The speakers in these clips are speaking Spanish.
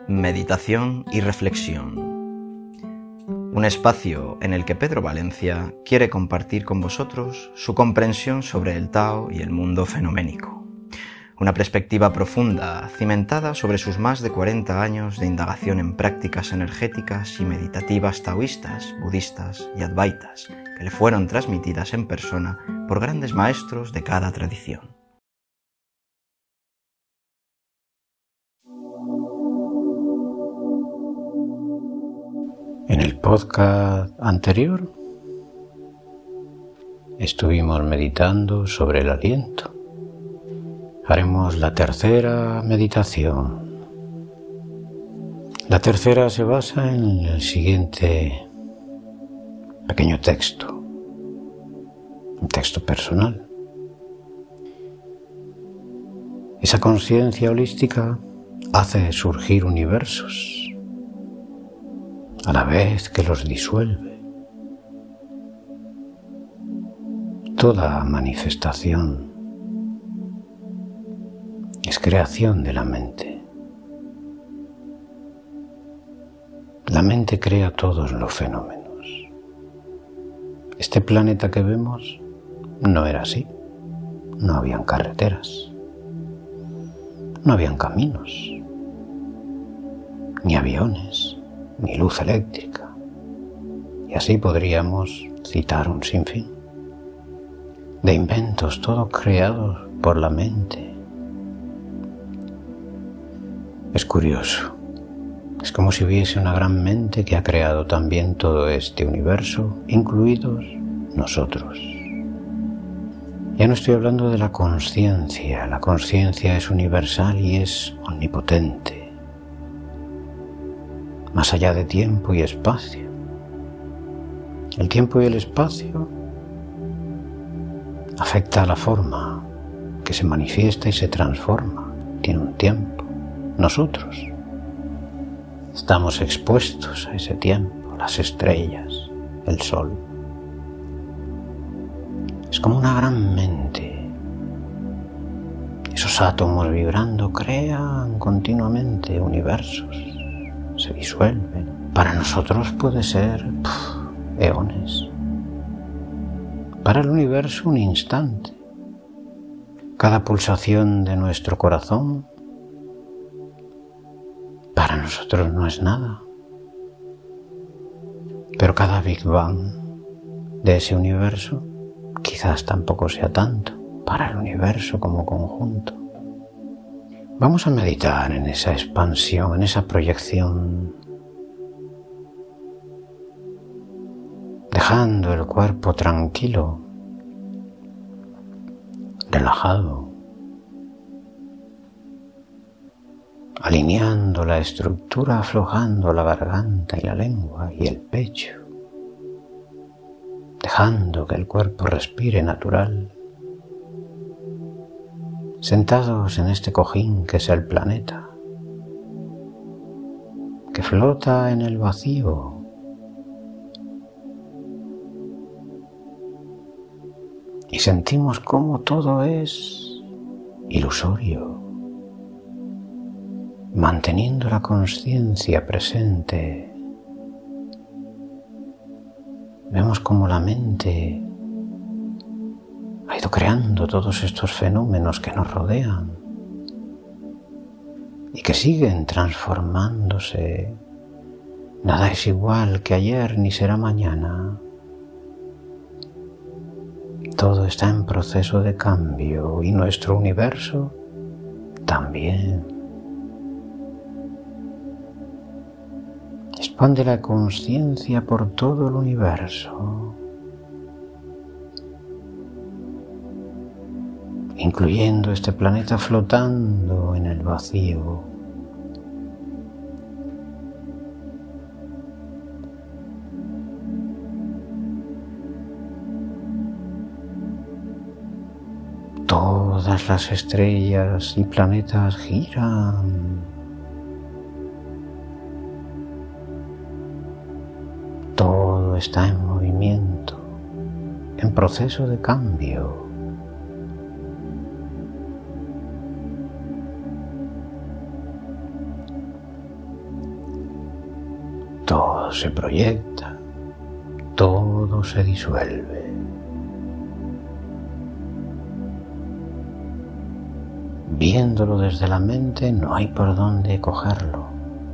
Meditación y reflexión. Un espacio en el que Pedro Valencia quiere compartir con vosotros su comprensión sobre el Tao y el mundo fenoménico. Una perspectiva profunda, cimentada sobre sus más de 40 años de indagación en prácticas energéticas y meditativas taoístas, budistas y advaitas, que le fueron transmitidas en persona por grandes maestros de cada tradición. En el podcast anterior estuvimos meditando sobre el aliento. Haremos la tercera meditación. La tercera se basa en el siguiente pequeño texto, un texto personal. Esa conciencia holística hace surgir universos a la vez que los disuelve. Toda manifestación es creación de la mente. La mente crea todos los fenómenos. Este planeta que vemos no era así. No habían carreteras, no habían caminos, ni aviones, ni luz eléctrica, y así podríamos citar un sinfín de inventos, todos creados por la mente. Es curioso, es como si hubiese una gran mente que ha creado también todo este universo, incluidos nosotros. Ya no estoy hablando de la conciencia es universal y es omnipotente, más allá de tiempo y espacio. El tiempo y el espacio afecta a la forma que se manifiesta y se transforma. Tiene un tiempo. Nosotros estamos expuestos a ese tiempo, las estrellas, el sol. Es como una gran mente. Esos átomos vibrando crean continuamente universos. Se disuelven. Para nosotros puede ser eones. Para el universo un instante. Cada pulsación de nuestro corazón para nosotros no es nada. Pero cada Big Bang de ese universo quizás tampoco sea tanto para el universo como conjunto. Vamos a meditar en esa expansión, en esa proyección, dejando el cuerpo tranquilo, relajado, alineando la estructura, aflojando la garganta y la lengua y el pecho, dejando que el cuerpo respire natural. Sentados en este cojín que es el planeta, que flota en el vacío, y sentimos cómo todo es ilusorio, manteniendo la conciencia presente. Vemos cómo la mente ha ido creando todos estos fenómenos que nos rodean y que siguen transformándose. Nada es igual que ayer ni será mañana. Todo está en proceso de cambio y nuestro universo también. Expande la conciencia por todo el universo, incluyendo este planeta flotando en el vacío. Todas las estrellas y planetas giran. Todo está en movimiento, en proceso de cambio. todo se proyecta, todo se disuelve. Viéndolo desde la mente no hay por dónde cogerlo,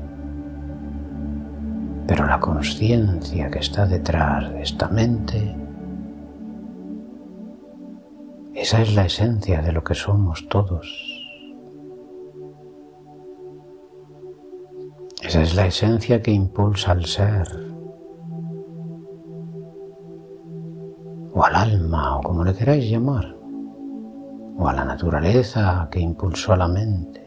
pero la consciencia que está detrás de esta mente, esa es la esencia de lo que somos todos. Esa es la esencia que impulsa al ser, o al alma, o como le queráis llamar, o a la naturaleza que impulsó a la mente.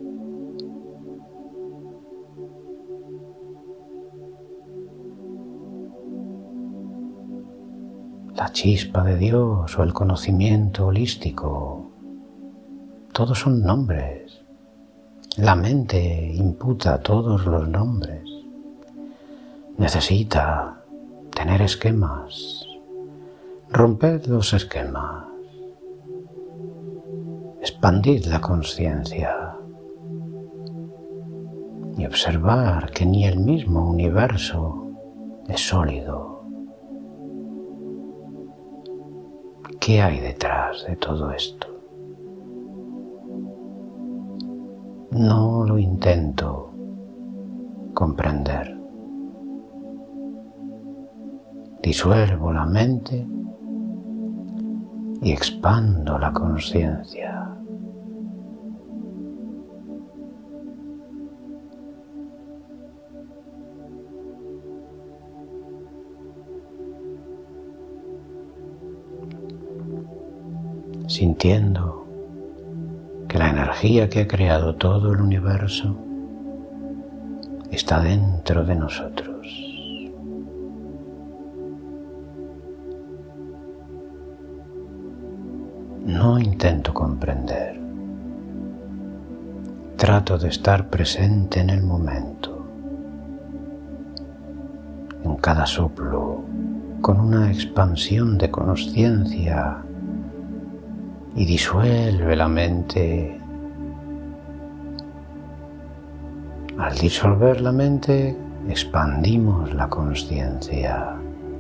La chispa de Dios o el conocimiento holístico, todos son nombres. La mente imputa todos los nombres. Necesita tener esquemas. Romped los esquemas. Expandid la conciencia y observar que ni el mismo universo es sólido. ¿Qué hay detrás de todo esto? No lo intento comprender. Disuelvo la mente y expando la conciencia. Sintiendo que la energía que ha creado todo el universo está dentro de nosotros. No intento comprender. Trato de estar presente en el momento, en cada soplo, con una expansión de consciencia, y disuelve la mente. Al disolver la mente, expandimos la consciencia.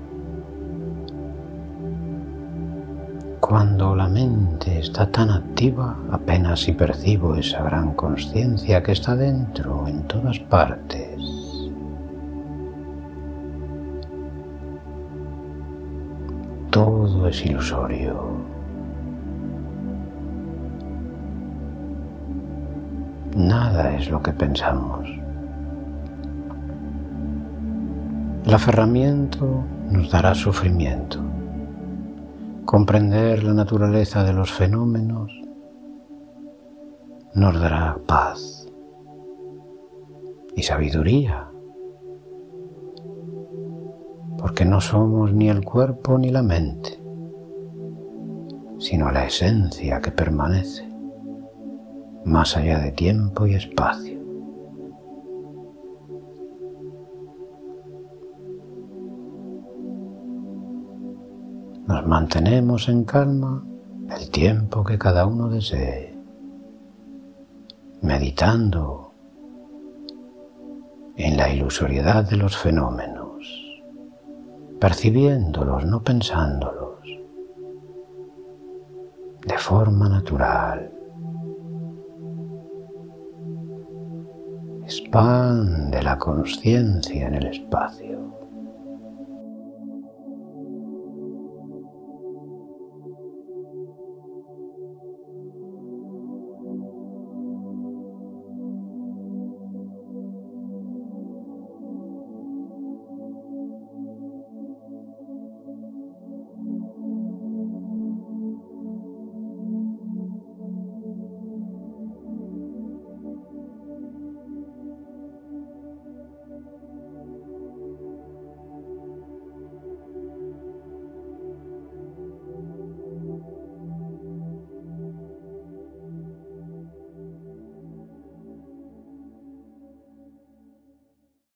Cuando la mente está tan activa, apenas si percibo esa gran consciencia que está dentro, en todas partes. Todo es ilusorio. Nada es lo que pensamos. El aferramiento nos dará sufrimiento. Comprender la naturaleza de los fenómenos nos dará paz y sabiduría, porque no somos ni el cuerpo ni la mente, sino la esencia que permanece más allá de tiempo y espacio. Nos mantenemos en calma el tiempo que cada uno desee, meditando en la ilusoriedad de los fenómenos, percibiéndolos, no pensándolos, de forma natural. Expande la consciencia en el espacio.